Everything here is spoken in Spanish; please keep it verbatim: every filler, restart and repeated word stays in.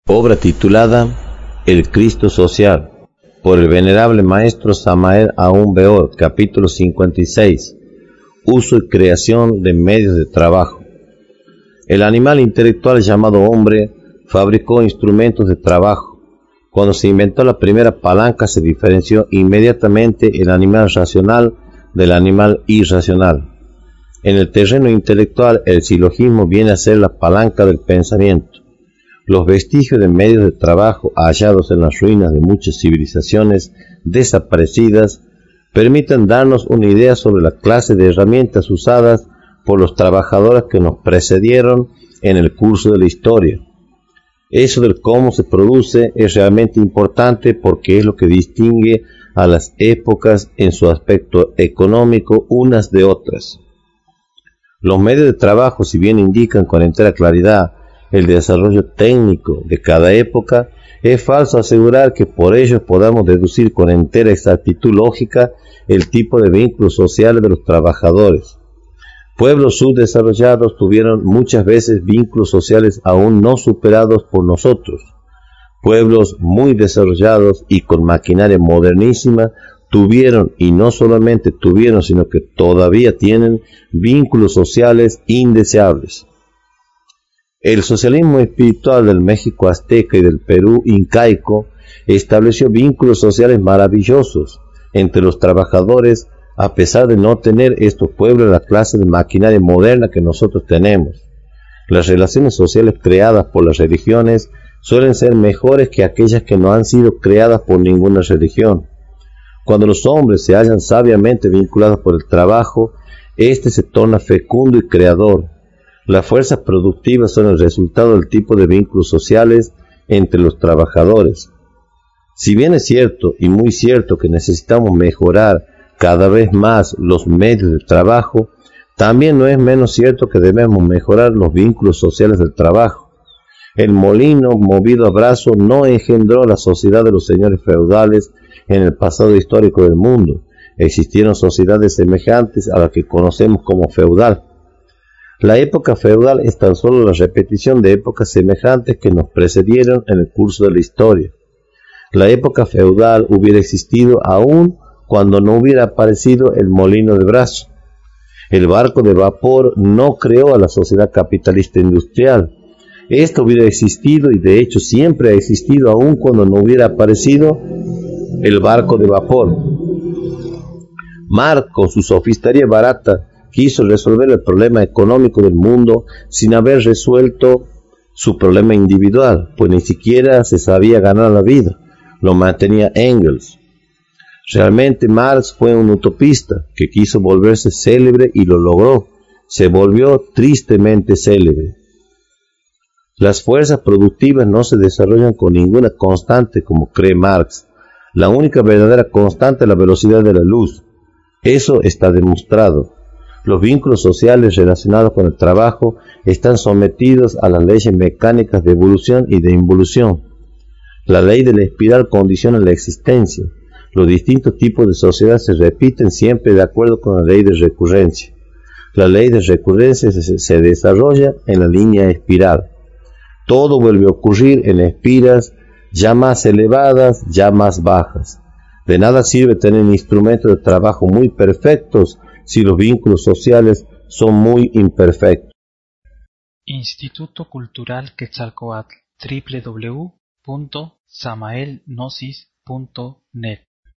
Obra titulada El Cristo Social, por el venerable maestro Samael Aún Weor, capítulo cincuenta y seis, Uso y creación de medios de trabajo. El animal intelectual llamado hombre fabricó instrumentos de trabajo. Cuando se inventó la primera palanca se diferenció inmediatamente el animal racional del animal irracional. En el terreno intelectual el silogismo viene a ser la palanca del pensamiento. Los vestigios de medios de trabajo hallados en las ruinas de muchas civilizaciones desaparecidas permiten darnos una idea sobre la clase de herramientas usadas por los trabajadores que nos precedieron en el curso de la historia. Eso del cómo se produce es realmente importante porque es lo que distingue a las épocas en su aspecto económico unas de otras. Los medios de trabajo, si bien indican con entera claridad el desarrollo técnico de cada época, es falso asegurar que por ellos podamos deducir con entera exactitud lógica el tipo de vínculos sociales de los trabajadores. Pueblos subdesarrollados tuvieron muchas veces vínculos sociales aún no superados por nosotros. Pueblos muy desarrollados y con maquinaria modernísima tuvieron, y no solamente tuvieron, sino que todavía tienen vínculos sociales indeseables. El socialismo espiritual del México azteca y del Perú incaico estableció vínculos sociales maravillosos entre los trabajadores, a pesar de no tener estos pueblos la clase de maquinaria moderna que nosotros tenemos. Las relaciones sociales creadas por las religiones suelen ser mejores que aquellas que no han sido creadas por ninguna religión. Cuando los hombres se hallan sabiamente vinculados por el trabajo, éste se torna fecundo y creador. Las fuerzas productivas son el resultado del tipo de vínculos sociales entre los trabajadores. Si bien es cierto, y muy cierto, que necesitamos mejorar cada vez más los medios de trabajo, también no es menos cierto que debemos mejorar los vínculos sociales del trabajo. El molino movido a brazo no engendró la sociedad de los señores feudales en el pasado histórico del mundo. Existieron sociedades semejantes a la que conocemos como feudal. La época feudal es tan solo la repetición de épocas semejantes que nos precedieron en el curso de la historia. La época feudal hubiera existido aún cuando no hubiera aparecido el molino de brazo. El barco de vapor no creó a la sociedad capitalista industrial. Esto hubiera existido, y de hecho siempre ha existido aún cuando no hubiera aparecido el barco de vapor. Marx, con su sofistería barata, quiso resolver el problema económico del mundo sin haber resuelto su problema individual, pues ni siquiera se sabía ganar la vida. Lo mantenía Engels. Realmente Marx fue un utopista que quiso volverse célebre y lo logró. Se volvió tristemente célebre. Las fuerzas productivas no se desarrollan con ninguna constante como cree Marx. La única verdadera constante es la velocidad de la luz. Eso está demostrado. Los vínculos sociales relacionados con el trabajo están sometidos a las leyes mecánicas de evolución y de involución. La ley de la espiral condiciona la existencia. Los distintos tipos de sociedad se repiten siempre de acuerdo con la ley de recurrencia. La ley de recurrencia se, se desarrolla en la línea espiral. Todo vuelve a ocurrir en espiras ya más elevadas, ya más bajas. De nada sirve tener instrumentos de trabajo muy perfectos si los vínculos sociales son muy imperfectos. Instituto Cultural Quetzalcóatl, doble u doble u doble u punto samael gnosis punto net